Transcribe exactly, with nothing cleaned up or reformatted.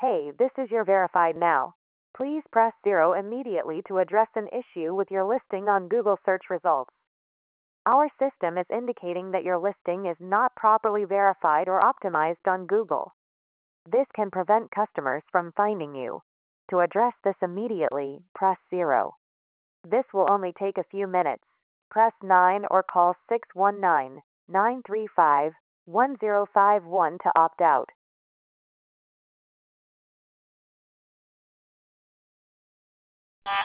Hey, this is your verified now. Please press zero immediately to address an issue with your listing on Google search results. Our system is indicating that your listing is not properly verified or optimized on Google. This can prevent customers from finding you. To address this immediately, press zero. This will only take a few minutes. Press nine or call six one nine, nine three five, one zero five one to opt out.